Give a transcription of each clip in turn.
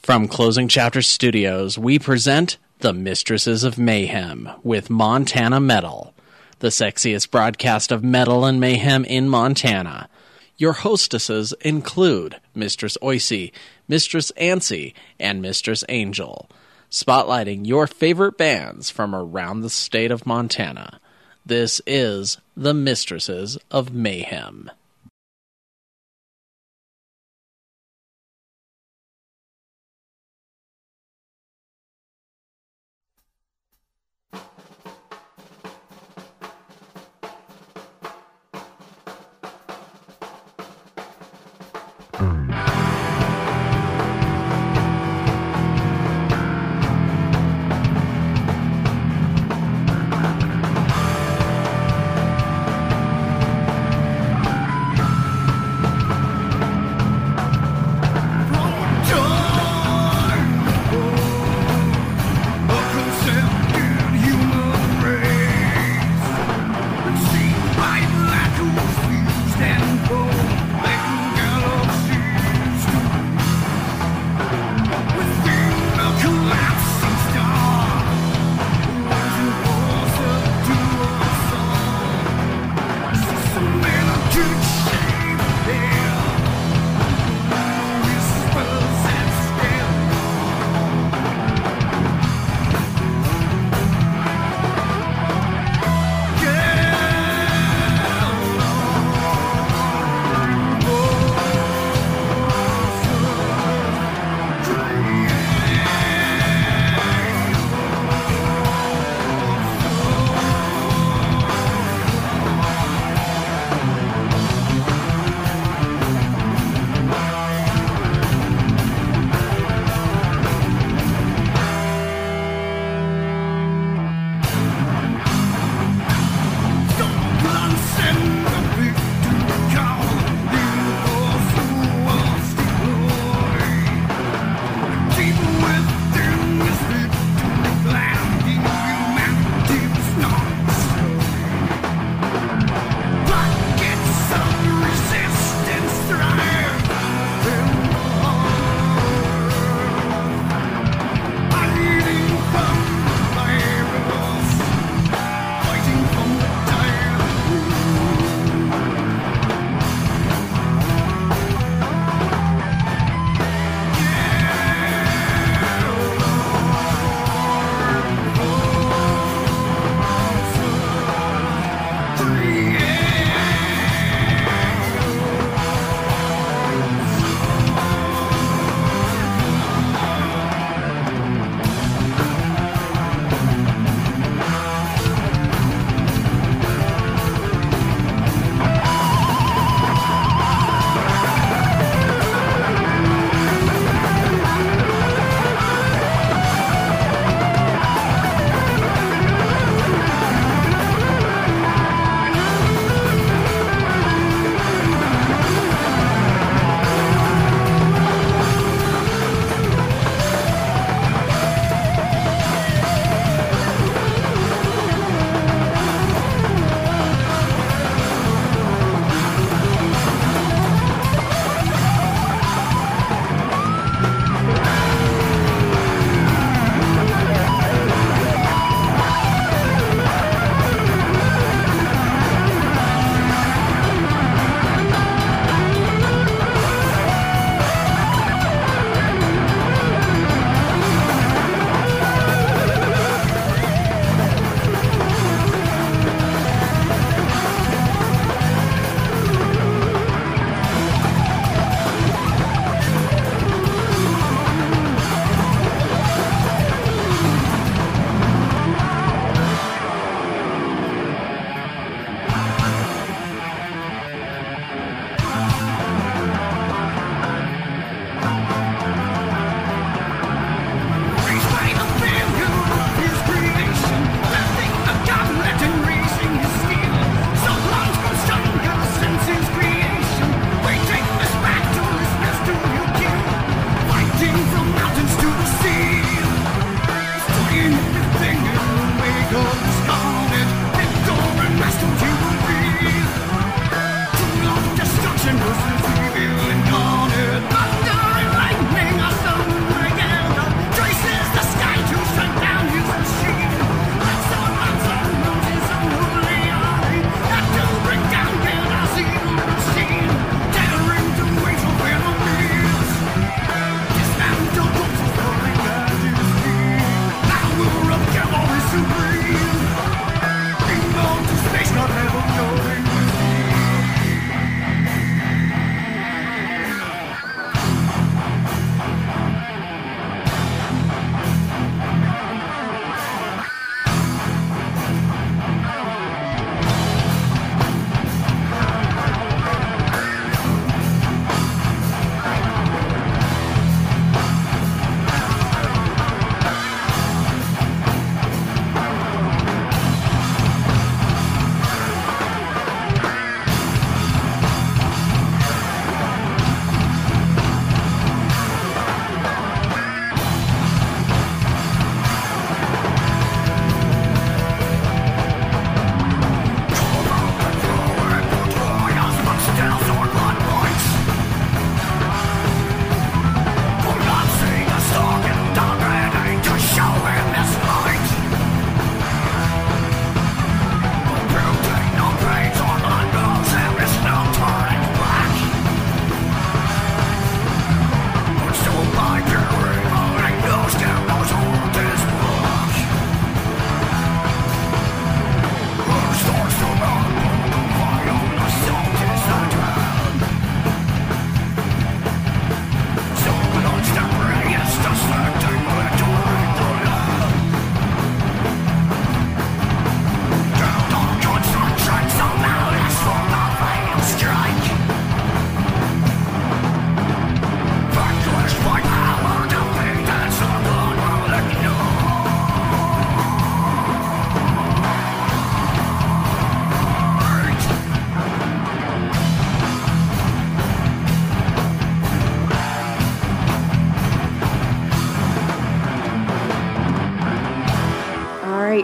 From Closing Chapter Studios, we present The Mistresses of Mayhem with Montana Metal, the sexiest broadcast of metal and mayhem in Montana. Your hostesses include Mistress Oicy, Mistress Ancy, and Mistress Angel, spotlighting your favorite bands from around the state of Montana. This is The Mistresses of Mayhem.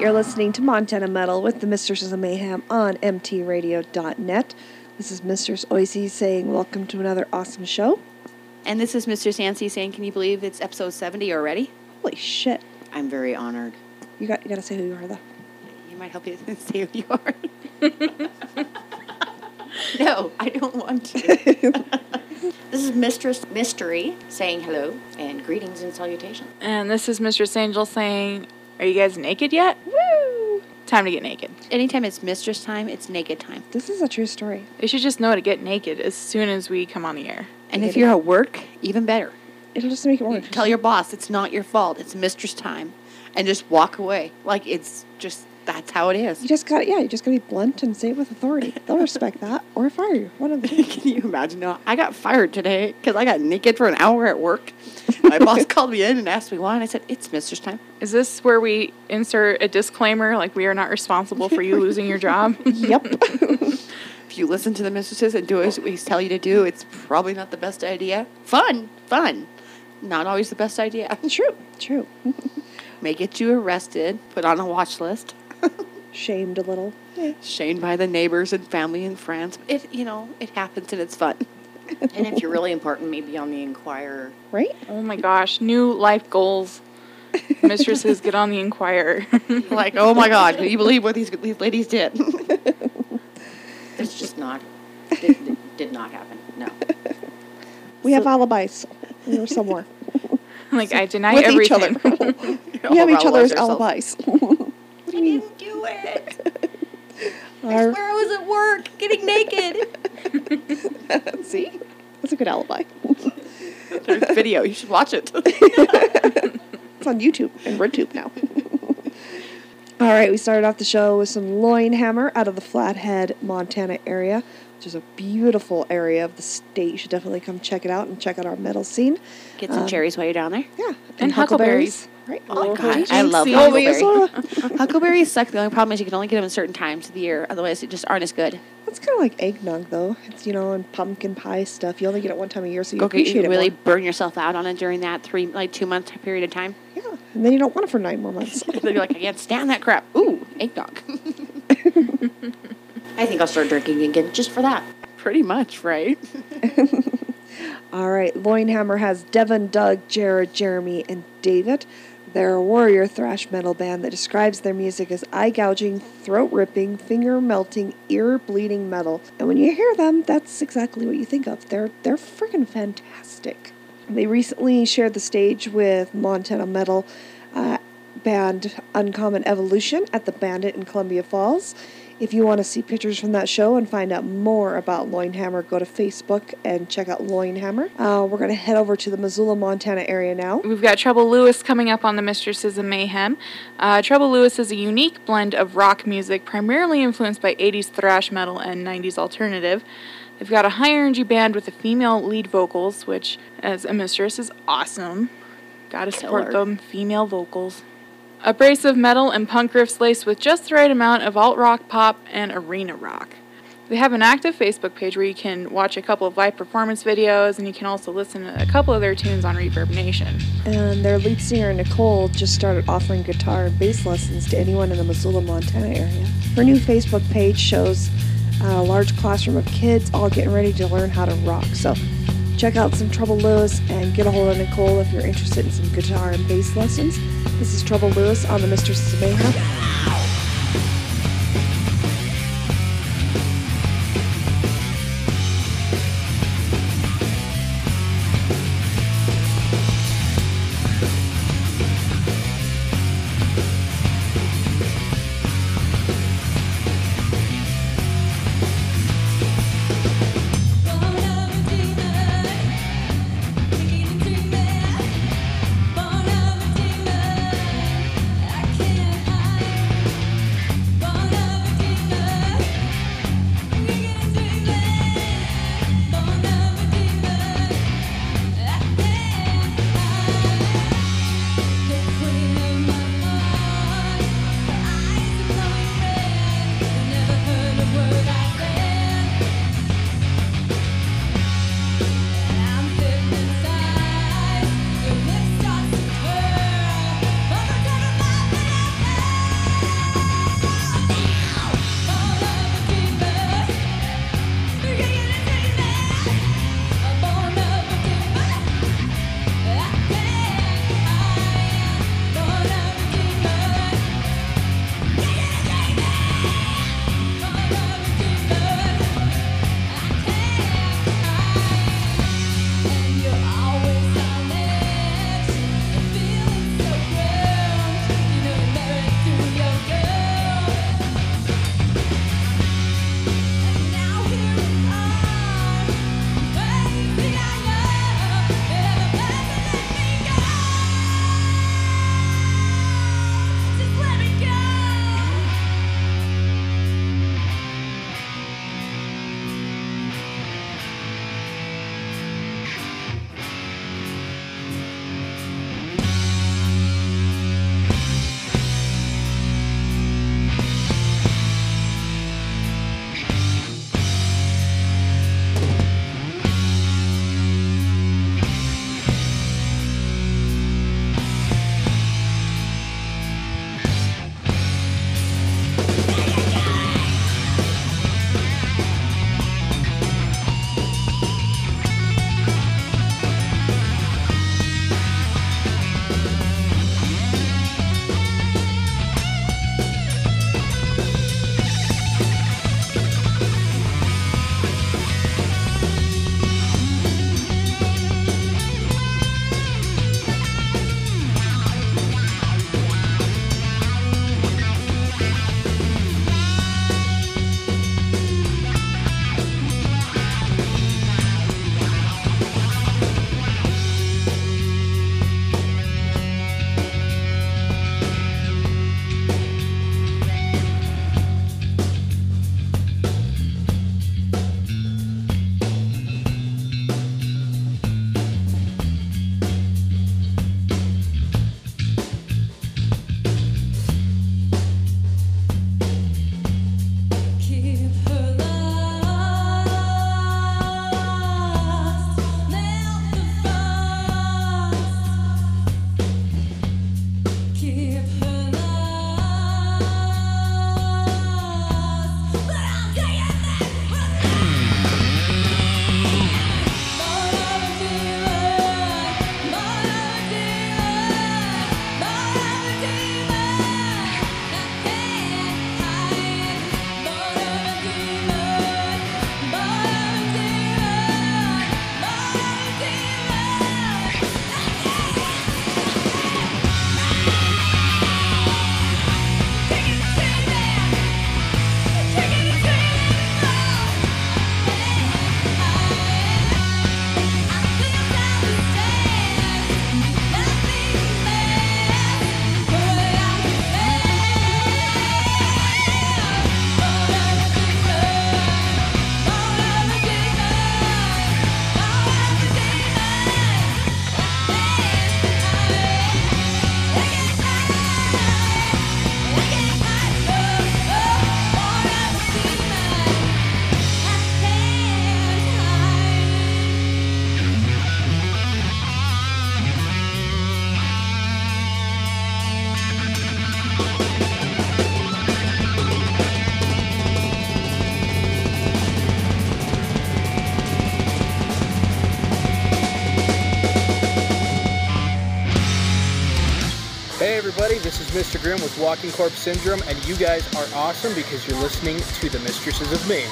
you're listening to Montana Metal with the Mistresses of Mayhem on mtradio.net. This is Mistress Oisey saying welcome to another awesome show. And this is Mr. Sancy saying, can you believe it's episode 70 already? Holy shit. I'm very honored. You got to say who you are, though. You might help you say who you are. No, I don't want to. This is Mistress Mystery saying hello and greetings and salutations. And this is Mistress Angel saying, are you guys naked yet? Woo! Time to get naked. Anytime it's mistress time, it's naked time. This is a true story. You should just know to get naked as soon as we come on the air. And if you're at work, even better. It'll just make it work. Tell your boss it's not your fault. It's mistress time. And just walk away. Like, it's just, that's how it is. You just got to be blunt and say it with authority. They'll respect that or fire you. One of the two. Can you imagine? No, I got fired today because I got naked for an hour at work. My boss called me in and asked me why, and I said, it's mistress time. Is this where we insert a disclaimer, like we are not responsible for you losing your job? Yep. If you listen to the mistresses and do as we tell you to do, it's probably not the best idea. Fun. Not always the best idea. True. May get you arrested, put on a watch list. Shamed a little. Yeah. Shamed by the neighbors and family and friends. It happens and it's fun. And if you're really important, maybe on the Inquirer. Right? Oh my gosh, new life goals. Mistresses, get on the Inquirer. Like, oh my God, can you believe what these ladies did? It's just not, did not happen, no. We have alibis. We're somewhere. Like, I deny With everything. each other. We have each other's alibis. I didn't do it. I swear I was at work getting naked. See? That's a good alibi. There's video. You should watch it. It's on YouTube and RedTube now. All right, we started off the show with some Loinhammer out of the Flathead, Montana area, which is a beautiful area of the state. You should definitely come check it out and check out our metal scene. Get some cherries while you're down there. Yeah. And huckleberries. Right. Oh, my God. Jinxie. I love Oh, huckleberry. Huckleberries suck. The only problem is you can only get them at certain times of the year. Otherwise, they just aren't as good. That's kind of like eggnog, though. It's, and pumpkin pie stuff. You only get it one time a year, so you You appreciate it really more. burn yourself out on it during that 2-month period of time. Yeah, and then you don't want it for 9 more months. Then you're like, I can't stand that crap. Ooh, eggnog. I think I'll start drinking again just for that. Pretty much, right? All right, Loinhammer has Devin, Doug, Jared, Jeremy, and David. They're a warrior thrash metal band that describes their music as eye-gouging, throat-ripping, finger-melting, ear-bleeding metal. And when you hear them, that's exactly what you think of. They're freaking fantastic. They recently shared the stage with Montana Metal band Uncommon Evolution at the Bandit in Columbia Falls. If you want to see pictures from that show and find out more about Loinhammer, go to Facebook and check out Loinhammer. We're going to head over to the Missoula, Montana area now. We've got Trouble Lewis coming up on the Mistresses of Mayhem. Trouble Lewis is a unique blend of rock music, primarily influenced by 80s thrash metal and 90s alternative. They've got a high-energy band with the female lead vocals, which, as a mistress, is awesome. Gotta support them female vocals. Abrasive metal and punk riffs laced with just the right amount of alt-rock, pop, and arena rock. They have an active Facebook page where you can watch a couple of live performance videos, and you can also listen to a couple of their tunes on Reverb Nation. And their lead singer, Nicole, just started offering guitar and bass lessons to anyone in the Missoula, Montana area. Her new Facebook page shows a large classroom of kids all getting ready to learn how to rock. So check out some Trouble Lewis and get a hold of Nicole if you're interested in some guitar and bass lessons. This is Trouble Lewis on the Mistresses of Mayhem. Hey everybody, this is Mr. Grimm with Walking Corpse Syndrome, and you guys are awesome because you're listening to the Mistresses of Mayhem.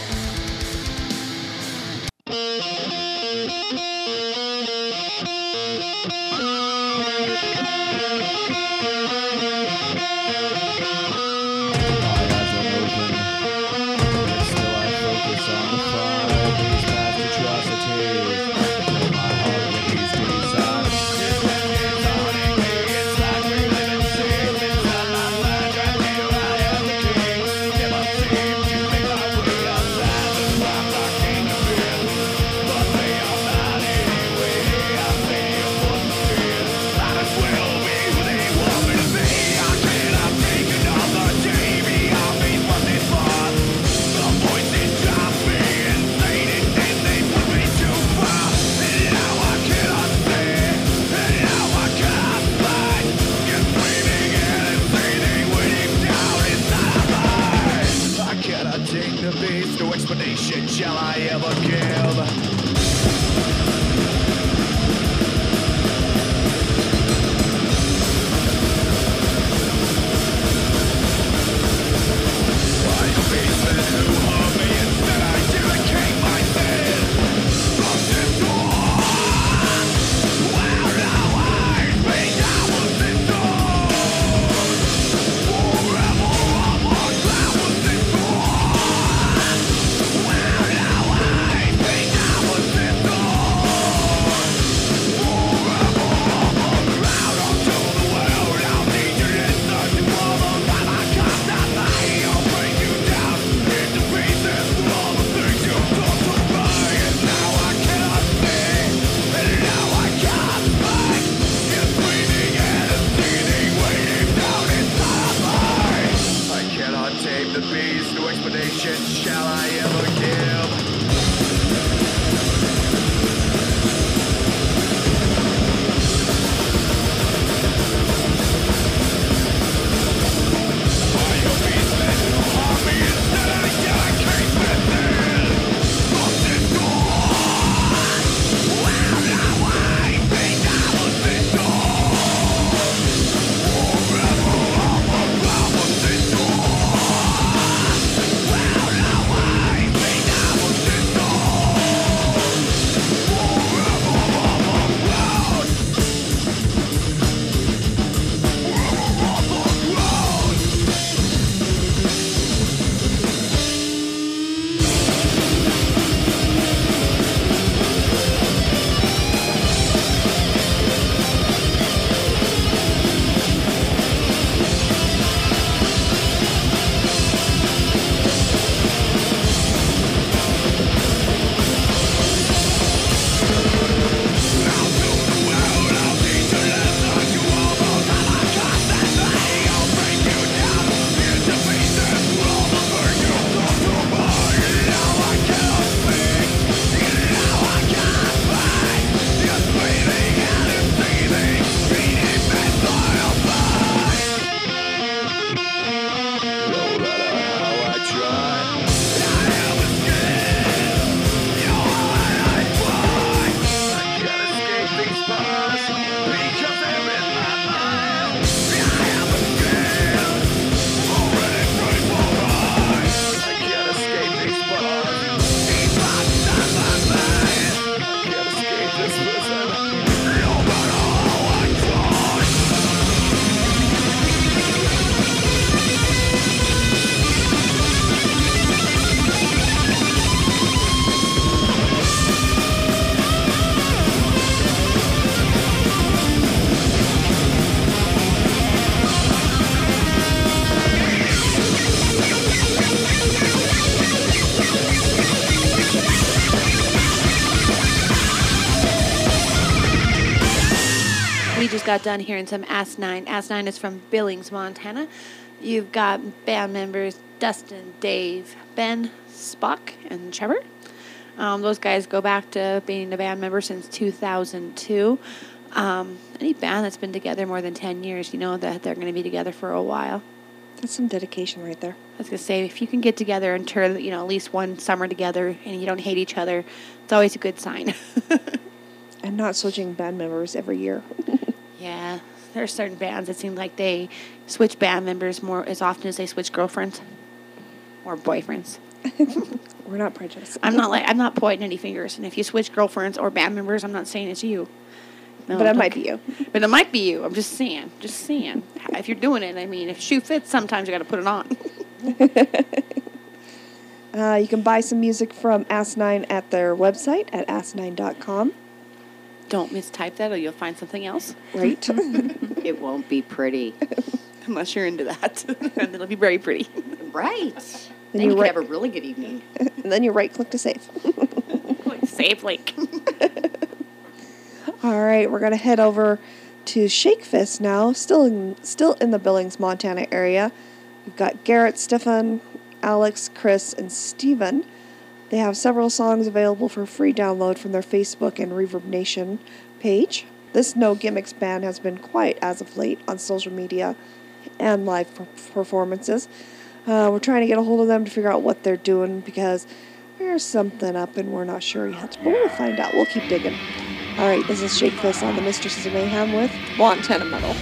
Shall I ever give? Shall I ever give? Just got done hearing some Asinine. Asinine is from Billings, Montana. You've got band members Dustin, Dave, Ben, Spock, and Trevor. Those guys go back to being a band member since 2002. Any band that's been together more than 10 years, you know that they're going to be together for a while. That's some dedication right there. I was going to say, if you can get together and tour, you know, at least one summer together and you don't hate each other, it's always a good sign. And not switching band members every year. Yeah, there are certain bands that seem like they switch band members more as often as they switch girlfriends or boyfriends. We're not prejudiced. I'm not pointing any fingers. And if you switch girlfriends or band members, I'm not saying it's you. No, but it might be you. But it might be you. I'm just saying. Just saying. If you're doing it, I mean, if shoe fits, sometimes you got to put it on. You can buy some music from Asinine at their website at asinine.com. Don't mistype that or you'll find something else. Right? It won't be pretty. Unless you're into that. And it'll be very pretty. Right. Then Then you you can right- have a really good evening. And then you right-click to save. Save link. All right, we're going to head over to Shake Fist now, still in the Billings, Montana area. We've got Garrett, Stefan, Alex, Chris, and Steven. They have several songs available for free download from their Facebook and Reverb Nation page. This No Gimmicks band has been quiet as of late on social media and live performances. We're trying to get a hold of them to figure out what they're doing because there's something up and we're not sure yet. But we'll find out. We'll keep digging. All right, this is Shake Fist on the Mistresses of Mayhem with Montana Metal.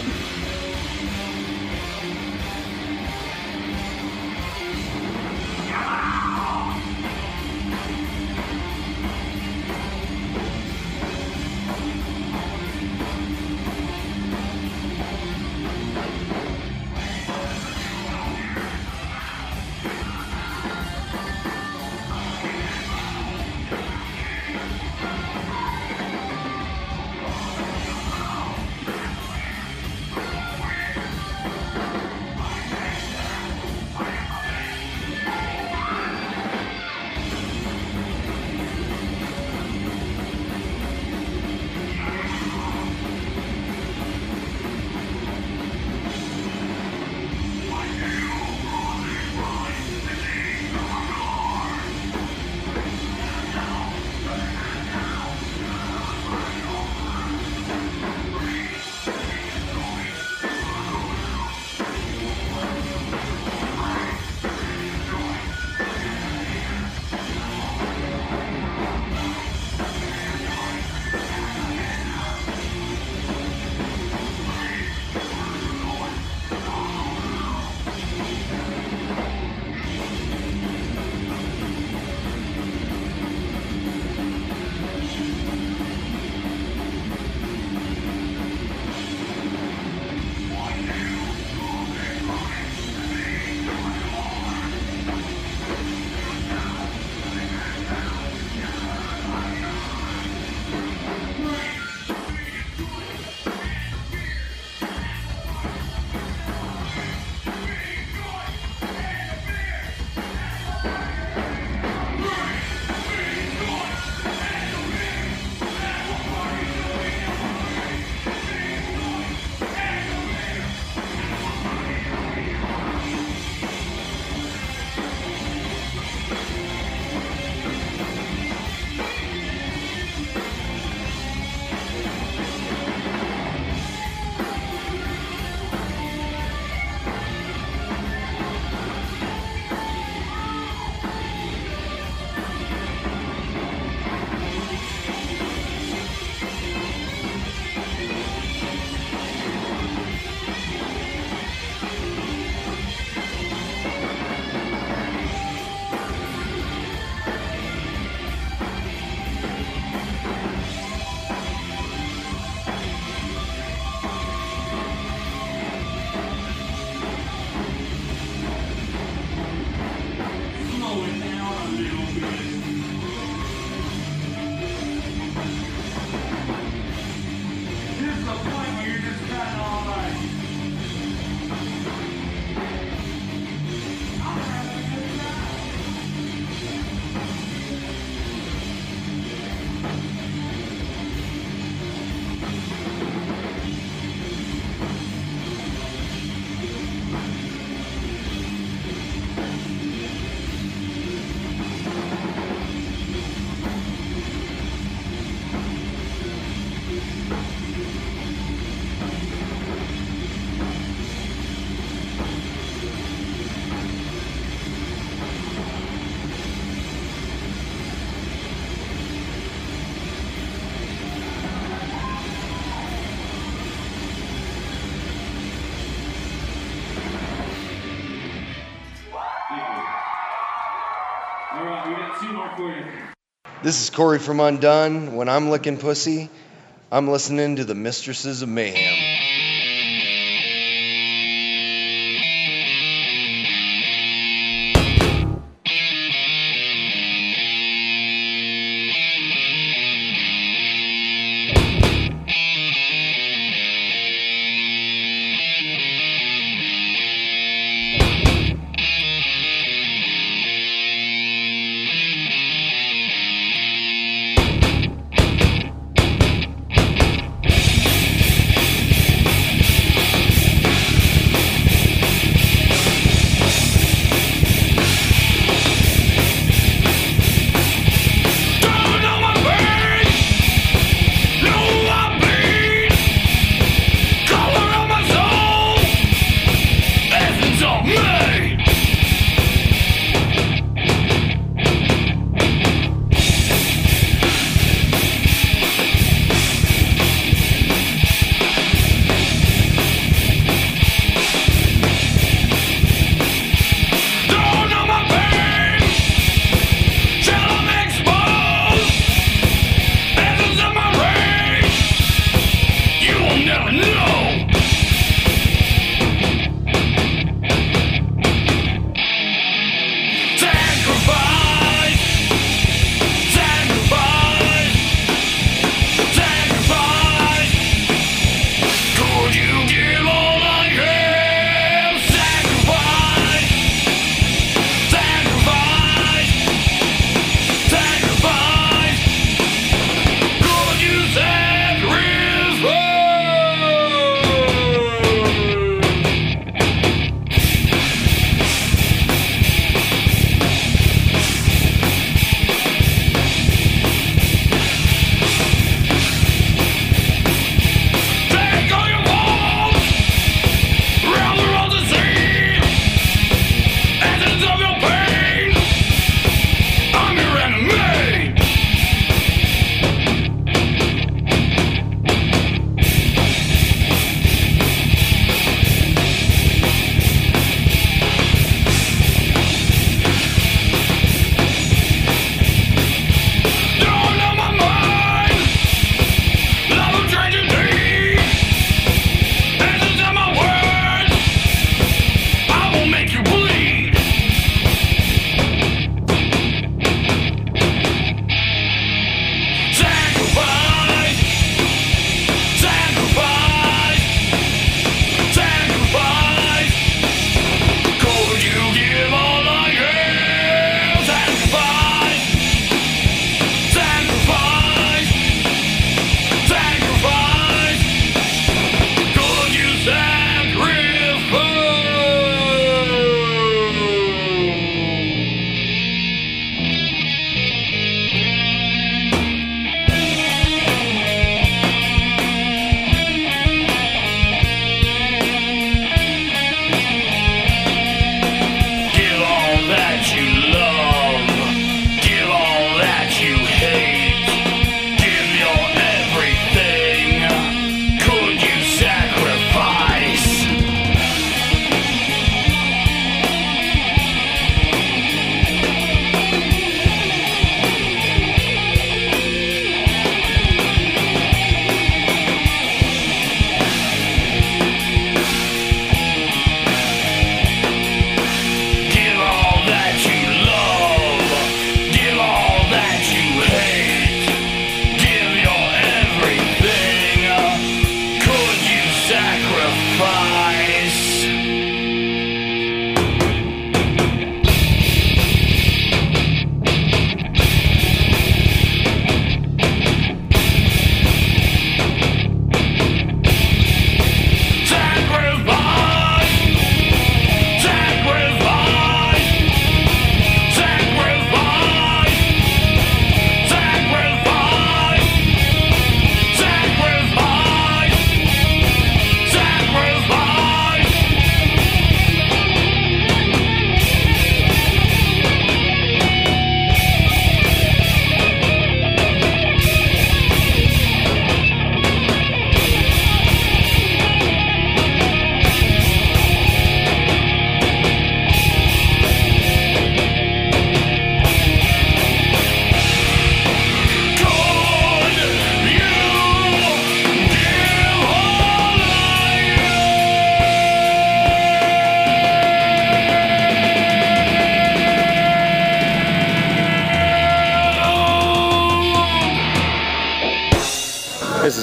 This is Corey from Undone. When I'm licking pussy, I'm listening to the Mistresses of Mayhem.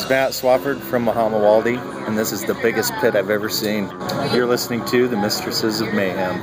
is Matt Swafford from Mahamawaldi, and this is the biggest pit I've ever seen. You're listening to the Mistresses of Mayhem.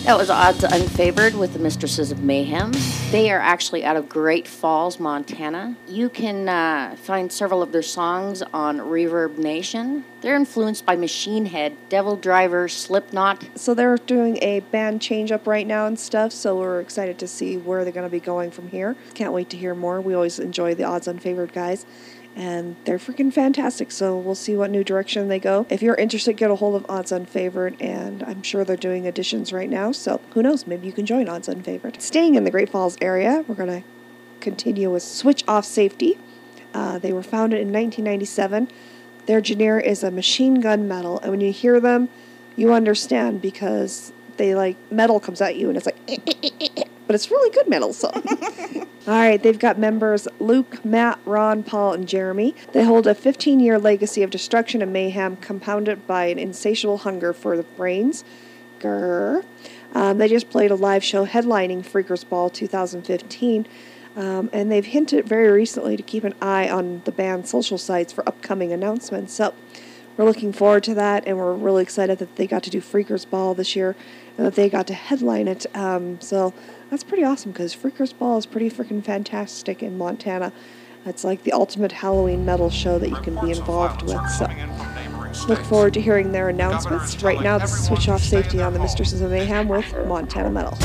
That was Odds Unfavored with the Mistresses of Mayhem. They are actually out of Great Falls, Montana. You can find several of their songs on Reverb Nation. They're influenced by Machine Head, Devil Driver, Slipknot. So they're doing a band change-up right now and stuff, so we're excited to see where they're going to be going from here. Can't wait to hear more. We always enjoy the Odds Unfavored guys, and they're freaking fantastic, so we'll see what new direction they go. If you're interested, get a hold of Odds Unfavored, and I'm sure they're doing additions right now, so who knows, maybe you can join Odds Unfavored. Staying in the Great Falls area, we're going to continue with Switch Off Safety. They were founded in 1997. Their genre is a machine gun metal, and when you hear them, you understand because they metal comes at you and it's like, but it's really good metal, so. All right, they've got members Luke, Matt, Ron, Paul, and Jeremy. They hold a 15-year legacy of destruction and mayhem compounded by an insatiable hunger for the brains. Grrr. They just played a live show headlining Freakers Ball 2015, and they've hinted very recently to keep an eye on the band's social sites for upcoming announcements. So we're looking forward to that, and we're really excited that they got to do Freakers Ball this year and that they got to headline it. So that's pretty awesome because Freakers Ball is pretty freaking fantastic in Montana. It's like the ultimate Halloween metal show that you can be involved with. So look forward to hearing their announcements. Right now, this is Switch Off Safety on the Mistresses of Mayhem with Montana Metal.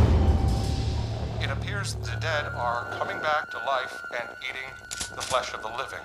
It appears the dead are coming back to life and eating the flesh of the living.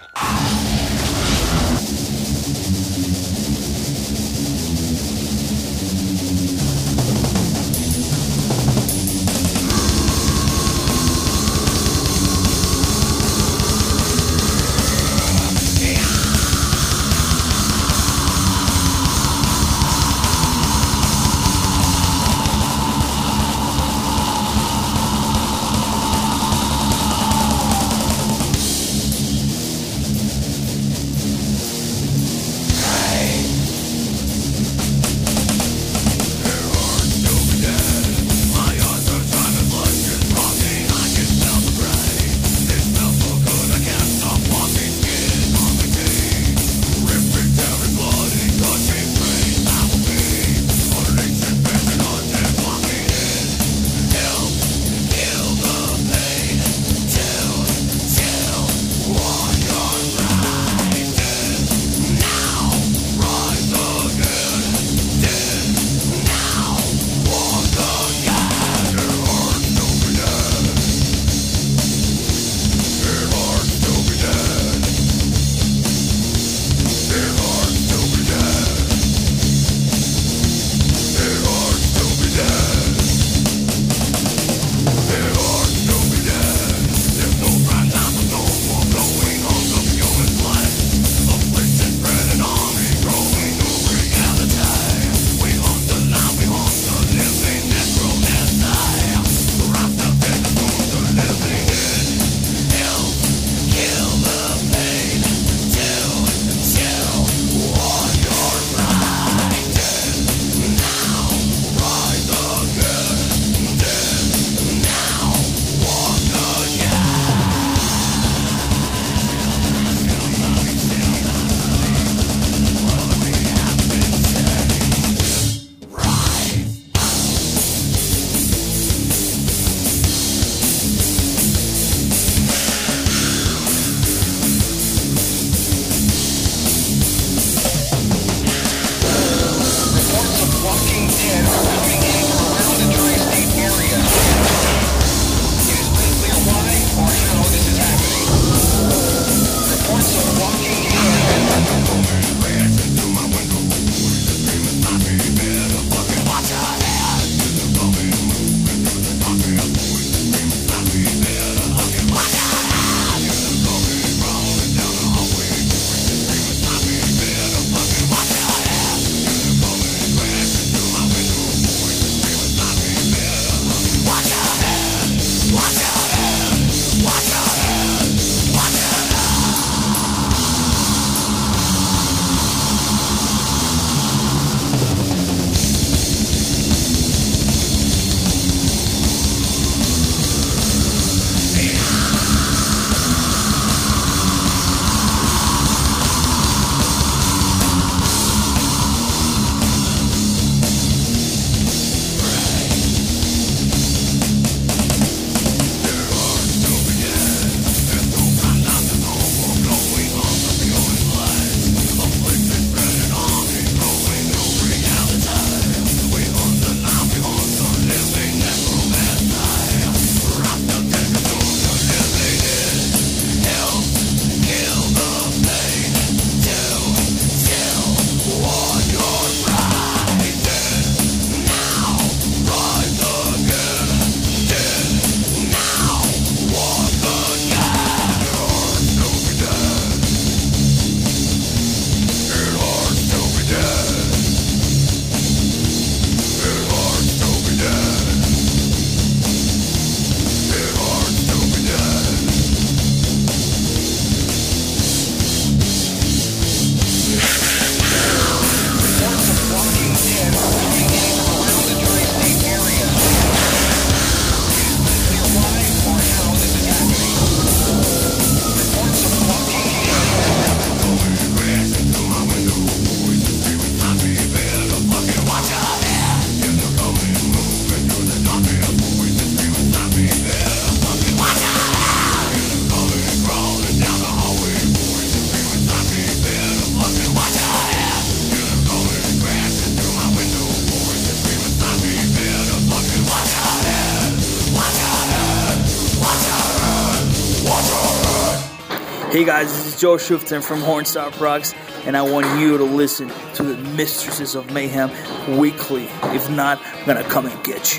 Hey guys, this is Joe Schuften from Hornstar Products, and I want you to listen to the Mistresses of Mayhem weekly. If not, I'm gonna come and get you.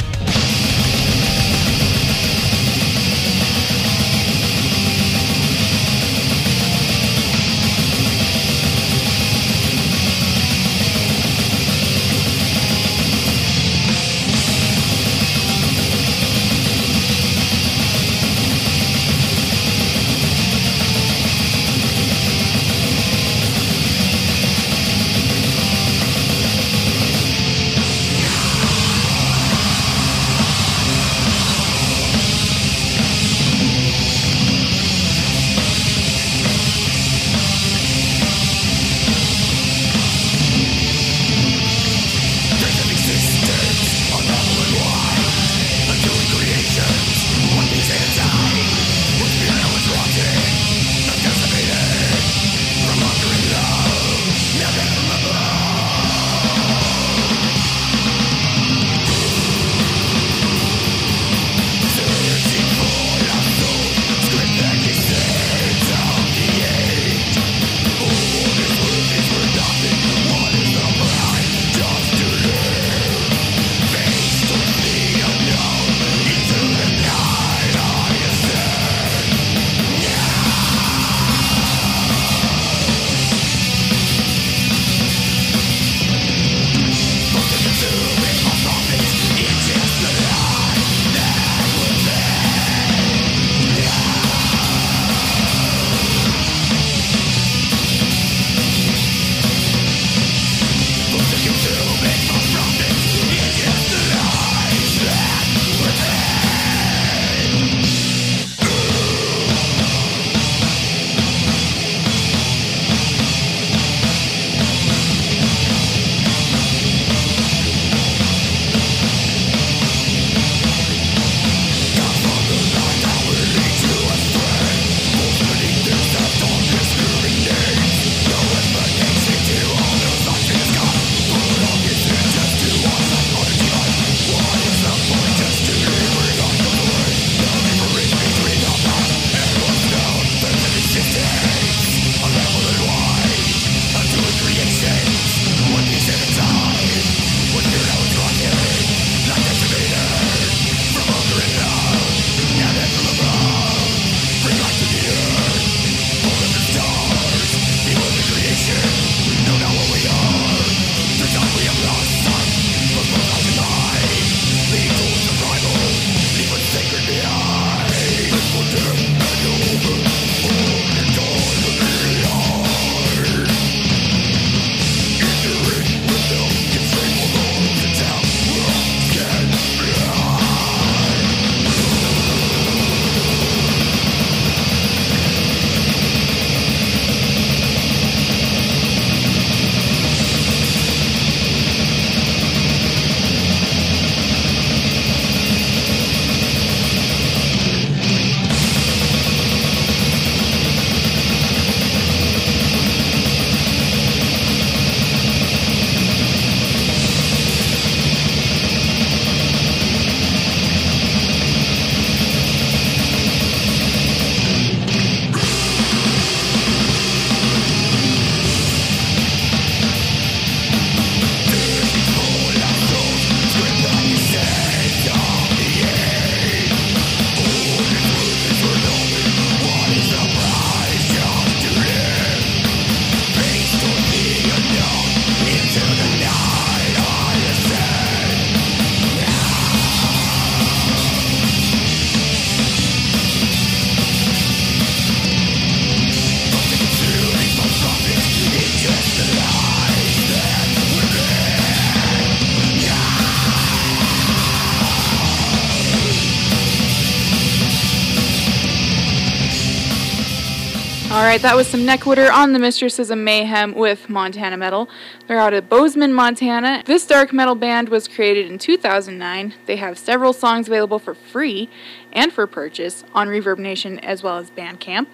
All right, that was some Neckwitter on the Mistresses of Mayhem with Montana Metal. They're out of Bozeman, Montana. This dark metal band was created in 2009. They have several songs available for free and for purchase on Reverb Nation as well as Bandcamp.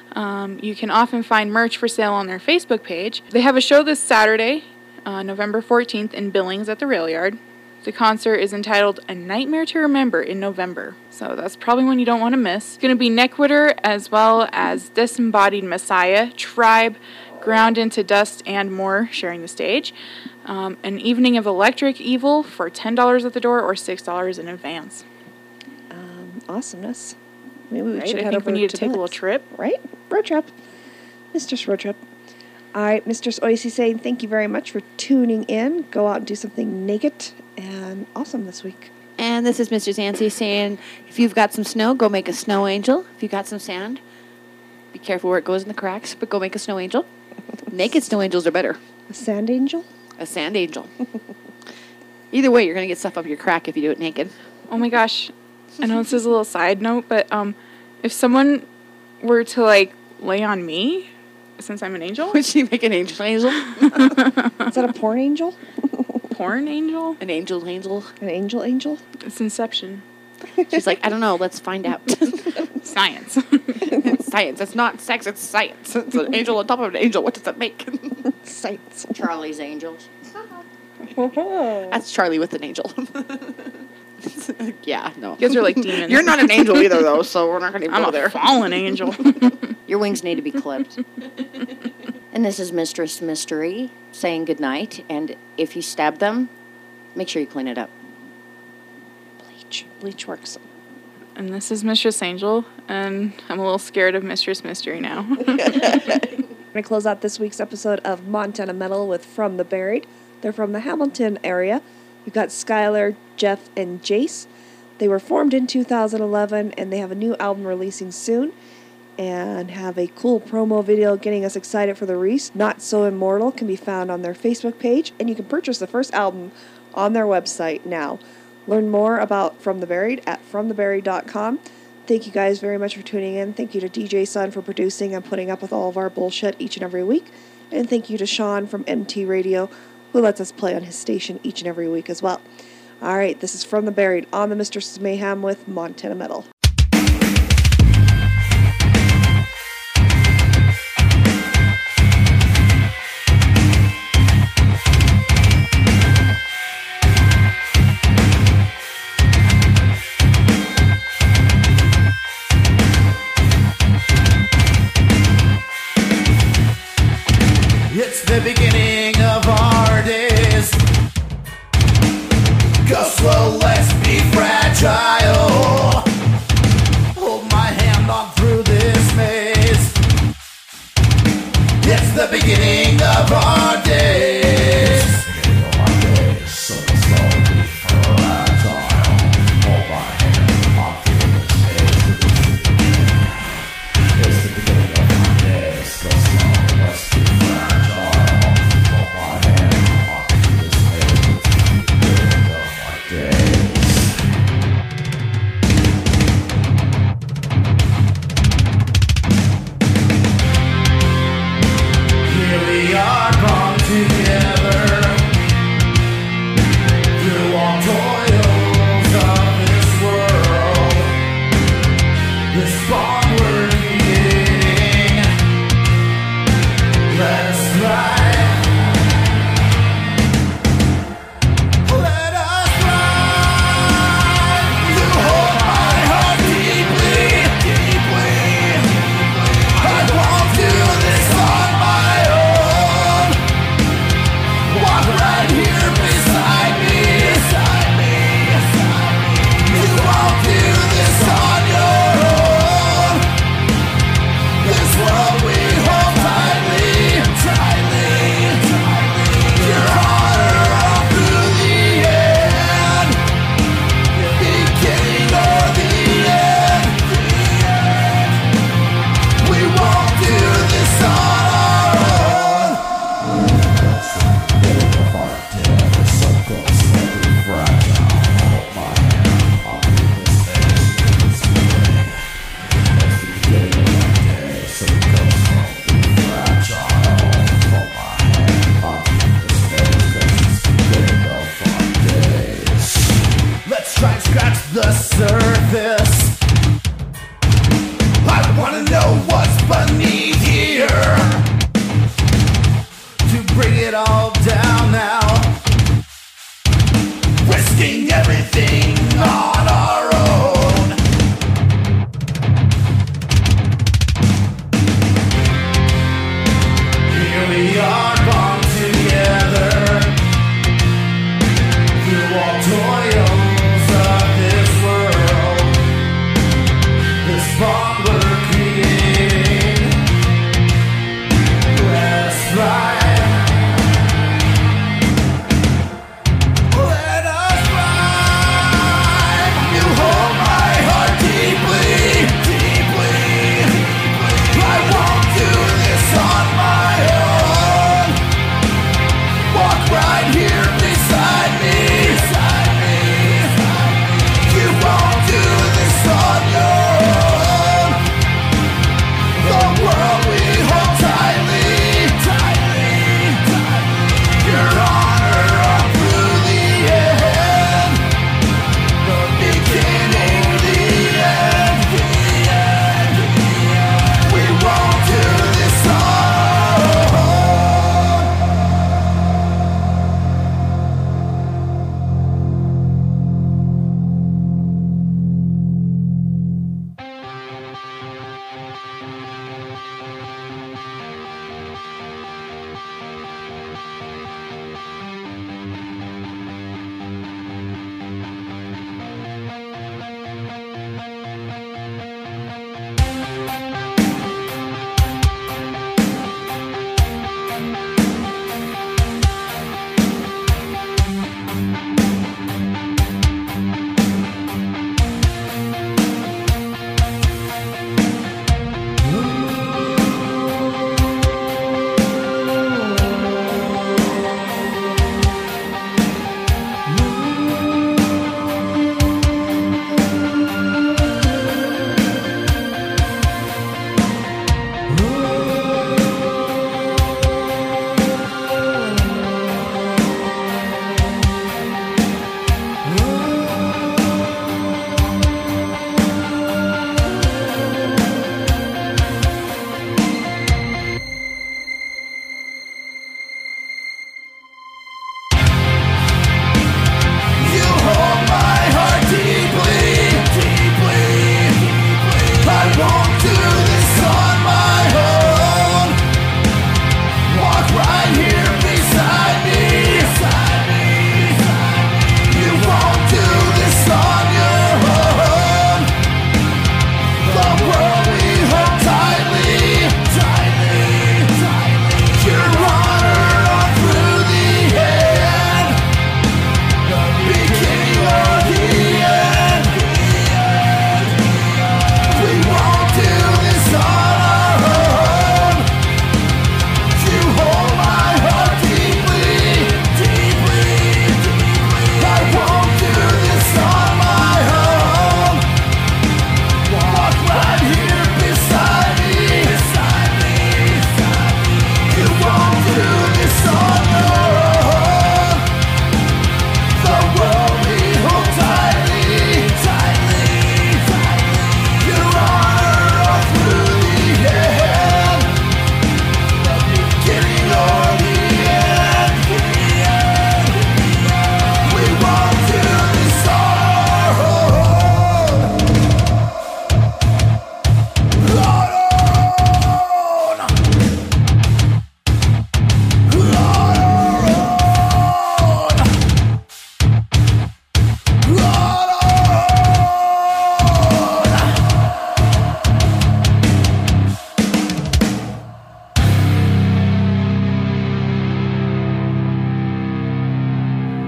You can often find merch for sale on their Facebook page. They have a show this Saturday, November 14th in Billings at the Rail Yard. The concert is entitled A Nightmare to Remember in November. So that's probably one you don't want to miss. It's going to be Neckwitter as well as Disembodied Messiah, Tribe, Ground into Dust, and more sharing the stage. An evening of Electric Evil for $10 at the door or $6 in advance. Awesomeness. Maybe we Right? should I head think over we need to to take a that. little trip. Right? Road trip. Mistress Road Trip. All right, Mistress Oicy saying thank you very much for tuning in. Go out and do something naked and awesome this week. And this is Mr. Zancy saying, if you've got some snow, go make a snow angel. If you've got some sand, be careful where it goes in the cracks, but go make a snow angel. Naked snow angels are better. A sand angel? A sand angel. Either way, you're going to get stuff up your crack if you do it naked. Oh my gosh. I know this is a little side note, but if someone were to, like, lay on me, since I'm an angel? Would she make an angel? Is that a porn angel? Porn angel? An angel? An angel? It's Inception. She's like, I don't know. Let's find out. Science. It's science. It's not sex. It's science. It's an angel on top of an angel. What does that make? Science. Charlie's Angels. That's Charlie with an angel. Yeah, no. You guys are like demons. You're not an angel either, though, so we're not going to go there. I'm a fallen angel. Your wings need to be clipped. And this is Mistress Mystery saying goodnight. And if you stab them, make sure you clean it up. Bleach works. And this is Mistress Angel, and I'm a little scared of Mistress Mystery now. We're going to close out this week's episode of Montana Metal with From the Buried. They're from the Hamilton area. We've got Skylar, Jeff, and Jace. They were formed in 2011, and they have a new album releasing soon, and have a cool promo video getting us excited for the release. Not So Immortal can be found on their Facebook page, and you can purchase the first album on their website now. Learn more about From the Buried at FromTheBuried.com. Thank you guys very much for tuning in. Thank you to DJ Sun for producing and putting up with all of our bullshit each and every week. And thank you to Sean from MT Radio, who lets us play on his station each and every week as well. All right, this is From the Buried on the Mistresses of Mayhem with Montana Metal. It's the beginning of our days. Go slow, let's be fragile. Hold my hand on through this maze. It's the beginning of our days. So slowly fragile. Hold my hand on through this maze. It's the beginning of our days. Go slow, let's be fragile. Hold my hand on through this maze. It's the beginning of our days. Here we are, bound together through all toils of this world. This bond we're creating, let us thrive. Let us thrive. You hold my heart deeply, deeply. I won't do this on my own. Walk right here beside me, beside me, beside me. You won't do this on your own. This world we hold tightly, tightly, tightly. Your honor all through the end. Beginning or the end. We won't do this on our own. Let's try and scratch the surface. I wanna know what's beneath here. To bring it all down now. Risk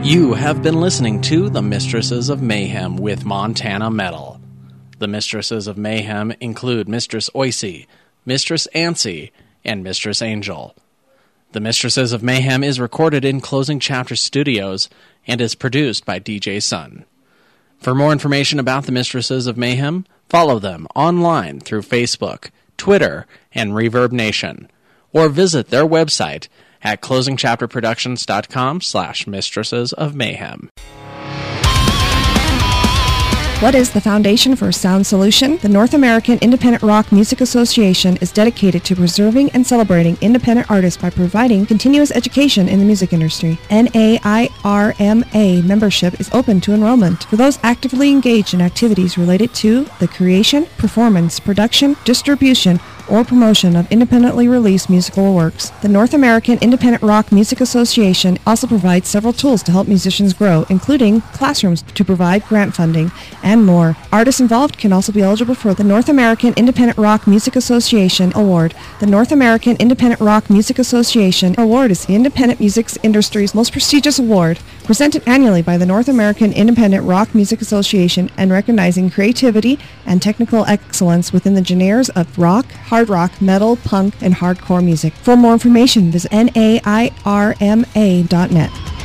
You have been listening to The Mistresses of Mayhem with Montana Metal. The Mistresses of Mayhem include Mistress Oicy, Mistress Ancy, and Mistress Angel. The Mistresses of Mayhem is recorded in Closing Chapter Studios and is produced by DJ Sun. For more information about the Mistresses of Mayhem, follow them online through Facebook, Twitter, and Reverb Nation, or visit their website at closingchapterproductions.com/Mistresses of Mayhem. What is the Foundation for Sound Solution? The North American Independent Rock Music Association is dedicated to preserving and celebrating independent artists by providing continuous education in the music industry. NAIRMA membership is open to enrollment for those actively engaged in activities related to the creation, performance, production, distribution, or promotion of independently released musical works. The North American Independent Rock Music Association also provides several tools to help musicians grow, including classrooms to provide grant funding, and more. Artists involved can also be eligible for the North American Independent Rock Music Association Award. The North American Independent Rock Music Association Award is the independent music industry's most prestigious award, presented annually by the North American Independent Rock Music Association and recognizing creativity and technical excellence within the genres of rock, hard rock, metal, punk, and hardcore music. For more information, visit nairma.net.